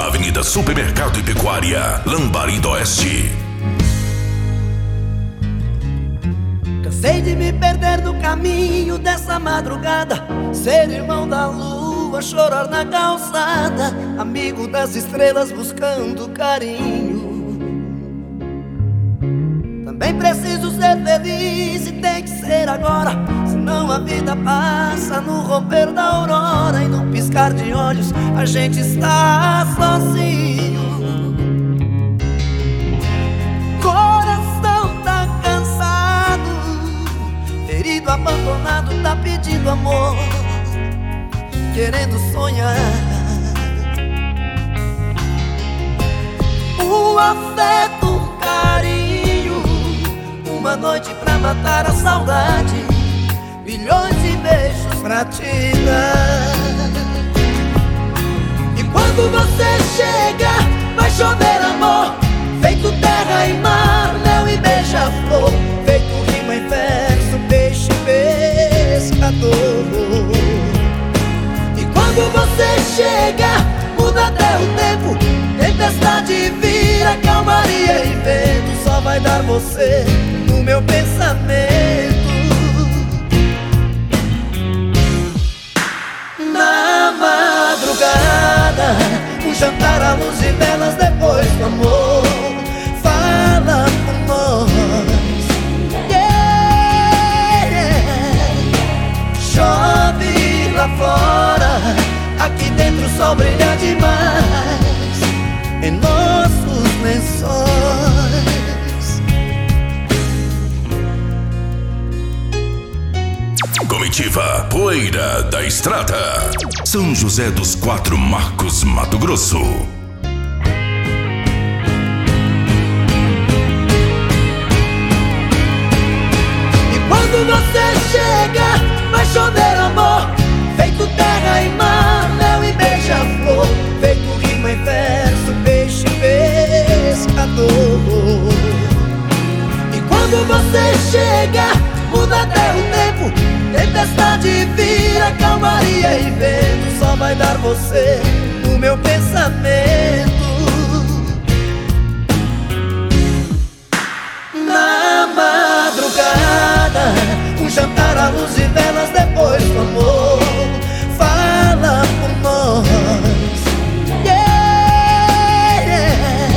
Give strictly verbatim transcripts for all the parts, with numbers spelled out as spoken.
Avenida Supermercado e Pecuária, Lambari do Oeste. Cansei de me perder no caminho dessa madrugada, ser irmão da lua, chorar na calçada, amigo das estrelas buscando carinho. Também preciso ser feliz e tem que ser agora, senão a vida passa no romper da aurora, e no piscar de olhos a gente está sozinho. Coração tá cansado, ferido, abandonado, tá pedindo amor, querendo sonhar. O afeto, o carinho, uma noite pra matar a saudade, milhões de beijos pra te dar. E quando você chega, vai chover amor, feito terra e mar, mel e beija-flor, feito rima em verso, peixe pescador. E quando você chega, muda até o tempo, tempestade vira calmaria e vento, só vai dar você no meu pensamento. Na madrugada, um jantar à luz e velas depois do amor, fala por nós, yeah. Chove lá fora, aqui dentro o sol brilha demais em nossos lençóis. Comitiva Poeira da Estrada, São José dos Quatro Marcos, Mato Grosso. E quando você chega, vai chover amor, feito terra e mar, mel e beija-flor, feito rima em verso, peixe pescador. E quando você chega, muda até o tempo, tempestade vira calmaria e vento, só vai dar você no meu pensamento. Na madrugada, um jantar à luz e velas depois do amor, fala por nós, yeah.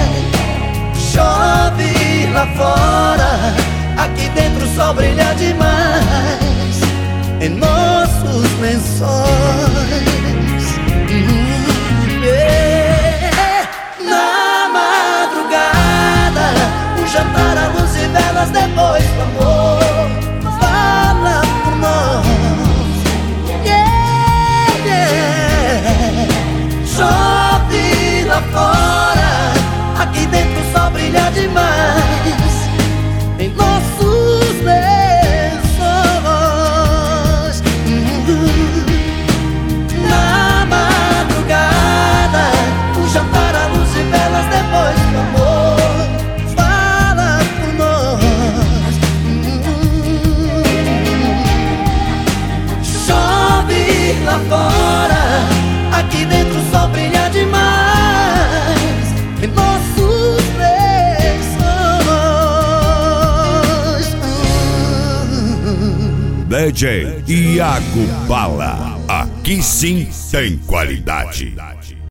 Chove lá fora, aqui dentro o sol brilha demais em nossos lençóis. Uhum, yeah. Na madrugada, um jantar à luz e velas depois do amor, fala por nós, yeah, yeah. Chove lá fora, aqui dentro o sol brilha demais em nossos lençóis. Uhum. Na madrugada, um jantar à luz e velas depois do amor, fala por nós. Uhum. Chove lá fora, aqui dentro o sol brilha demais em nossos D J Iago Bala, aqui sim tem qualidade.